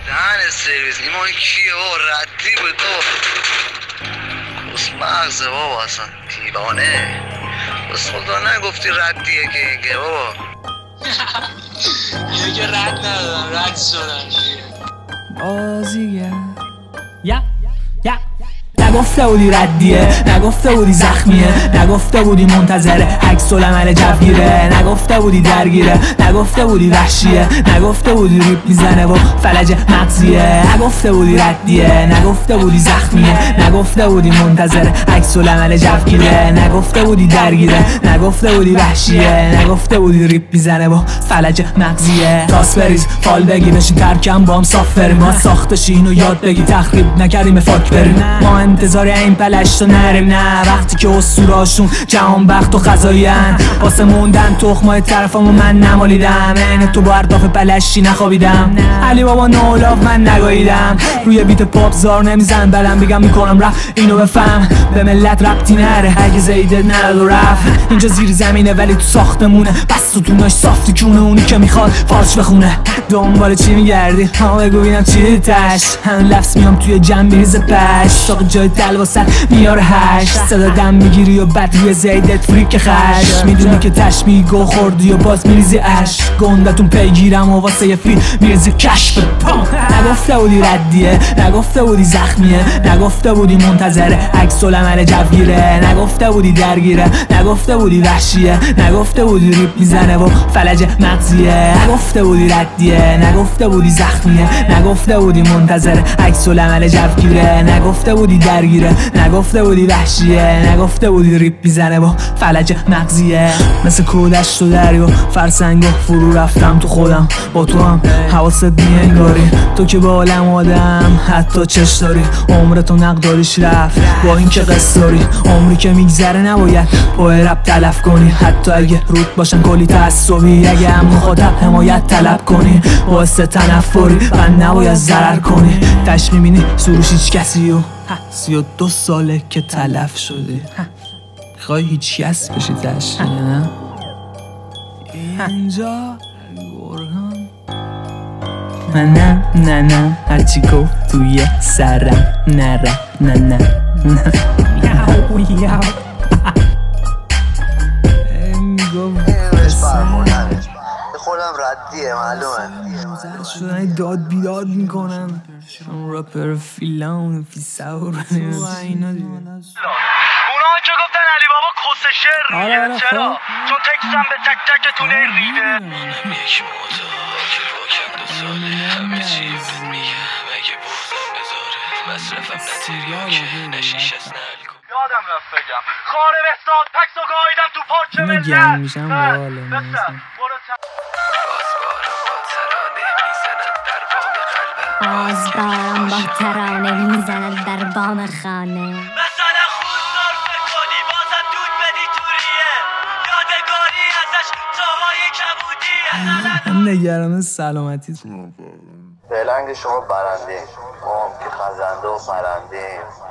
دهن سرویس ایمان کیه بابا؟ ردی بود بابا، کس مغزه بابا، اصلا دیوانه. بس خدا نگفتی ردیه که بابا. یه که رد ندادن، رد شدن بازیه نگفته بودی ردیه، نگفته بودی زخمیه، نگفته بودی منتظره عکس العمل جوگیره، نگفته بودی درگیره، نگفته بودی وحشیه، نگفته بودی ریپ میزنه و فلج مغزیه، نگفته بودی ردیه، نگفته بودی زخمیه، نگفته بودی منتظره عکس العمل جوگیره، نگفته بودی درگیره، نگفته بودی وحشیه، نگفته بودی ریپ میزنه و فلج مغزیه. تاس بریز فال بگی بشین ترکم با هم صاف بریم، ما ساختشی اینو یاد بگی تخریب نکردیم فاک بریم، ما انتظار این پلشت نریم نه وقتی که اسطوراشون جهان بخت و خزایین واسه موندن تخمای طرفمو من نمالیدم، این تو با ارداف پلشی نخوابیدم، علی بابا نولاف من نگاهیدم، روی بیت پاپ زار نمیزن بدم بگم میکنم رفت اینو بفهم به ملت ربطی نره اگه زیده نداد و رفت، اینجا زیر زمینه ولی تو ساختمونه، بس ستوناش صافتی کونه اونی که میخواد فارش بخونه، دنبال چی میگردی؟ ها بگو بینم چی تش، همین لفظ میام توی جمع میریزه پش، ساق جای دل واسد میاره هشت، صدا دم میگیری و بد روی زیدت فریک خش، میدونی که تشمیگو خوردی و باز میریزی اش، گندتون پیگیرم و واسه یه فیلم میریزی کش به پام. نگفته بودی ردیه، نگفته بودی زخمیه، نگفته بودی منتظره عکس العمل جوگیره، نگفته بودی درگیره، نگفته بودی وحشیه، نگفته بودی ریپ میزنه و فلج مغزیه، نگفته بودی ردیه، نگفته بودی زخمیه، نگفته بودی منتظره عکس العمل جوگیره، نگفته بودی درگیره، نگفته بودی وحشیه، نگفته بودی ریپ میزنه با فلج مغزیه. مثل کودش تو دریا فرسنگو فرو رفتم تو خودم، با تو هم حواست میانگاری، تو که با عالم آدم حتی چش داری، عمرتو نقداریش رفت با این که قصه داری، عمری که میگذره نباید با رب تلف کنی، حتی اگه رود باشن کلی تعصبی، اگه هم مخاطب حمایت طلب کنی باعث تنفری من نباید ضرر کنی، تش میبینی سروش هیچ کسی و 32 ساله که تلف شده، میخوای هیچ کس بشی تش نه؟ اینجا گرگان نه هرچی گفت توی سرم نره نه خودم ردیه معلومه شدن داد بیداد میکنن راپر فیلان فی سور اینا دیگه، اونا که گفتن علی بابا کس شر میگه چرا؟ چون تکسم به تک تکتون ریده، یک معتاد که با کم 2 ساله همه چی بهت میگم اگه بودم بذاره مصرفم نتریاکه نشیش از نلگو، یادم رفت بگم خاره بستاد پکس و گایدم تو پارچه ملت گرم میشم باله باز بارم با ترانه میزند در بام خانه، مثلا خود صرف کنی بازم دود بدی توریه، یادگاری ازش جاهای کبودیه، هم نگران سلامتی فعلا که شما برندیم، ما هم که خزنده و پرندیم.